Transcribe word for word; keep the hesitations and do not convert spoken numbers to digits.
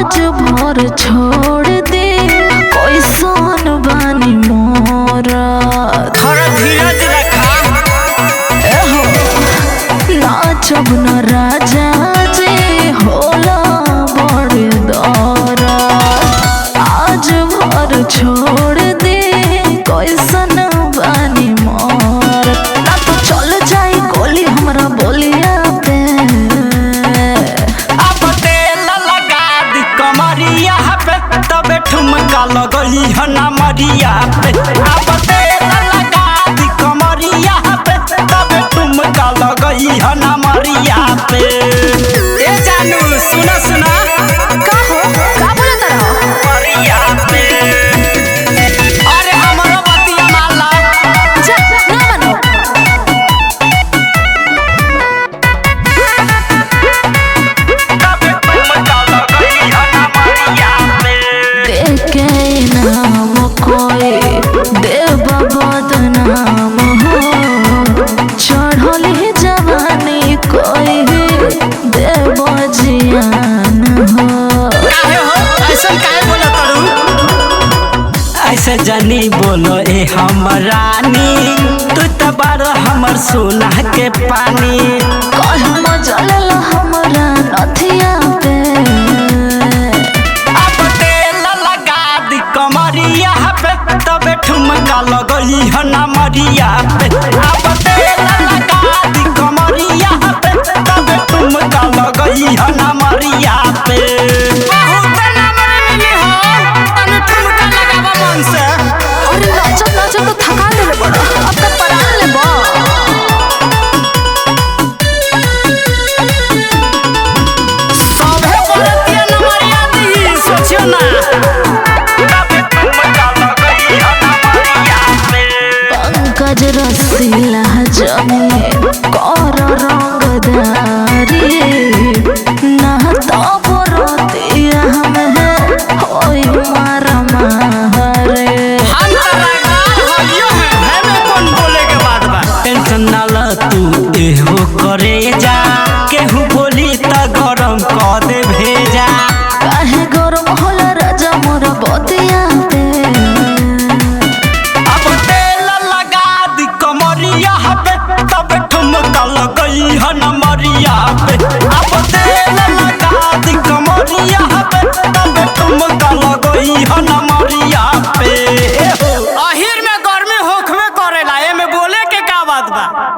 आज भर छोड़ दे कैसन बानी मोरा। थोड़ा धीरज रखा। एहो नाचब न राजा जे होला बड़े दौरा। आज भर छोड़ दे कैसन बानी मोर। ना तो चल जाई गोली हमरा बोलिया पे। अब तेल लगा दी कमरिया पे तबे ठुमका लगली है ना मरिया पे। अब तेल लगा दी कमरिया पे तबे ठुमका लगली है ना मरिया पे। ए जानू सुना सुना का हो का बोलत रहो मरिया पे। अरे हमरा बतिया माला जा ना मानो। तबे ठुमका लगली है ना मरिया पे। देखे नाम कोई देव बदनाम हो। चढ़ल जवानी कोई देव जियान हो। काहे हो ऐसा काहे बोला करू। ऐसे जानी बोलो ए हमरानी तू तो बारो हमर सोना के पानी। कहीं मजल हमरा नथिया पे। अब तेल लगा दी कमरिया पे तबे ठुमका लगली है ना मरिया पे। अब तेल लगा दी कमरिया पे तबे ठुमका लगली है ना मरिया पे। बहुत नंबर मिली हो तने ठुमका लगावा मन से। अरे नाचत नाचत तो थका देले बड़ा। अब तक परान ले बा। सभे बरतिया न मरिया दी सोचियो ना। तबे ठुमका लगली है ना मरिया पे। पंकज रसीला जमे कर रंगदारी। ना तो बरतिया हम है होई मारा मारे। हम तरागार हलियो है हमें कौन बोले के बात बा। टेंशन ना ल तू एहो करे जा केहू बोली त गरम क दे भेजा। काहे गरम होला राजा मोरा बतिया पे। अब तेल लगा दी कमरिया पे तबे ठुमका लगई है न मरिया पे। अब तेल लगा दी कमरिया पे तबे ठुमका लगई है न मरिया पे। अहिर में गर्मी होखबे करेला एमे बोले के का बात बा।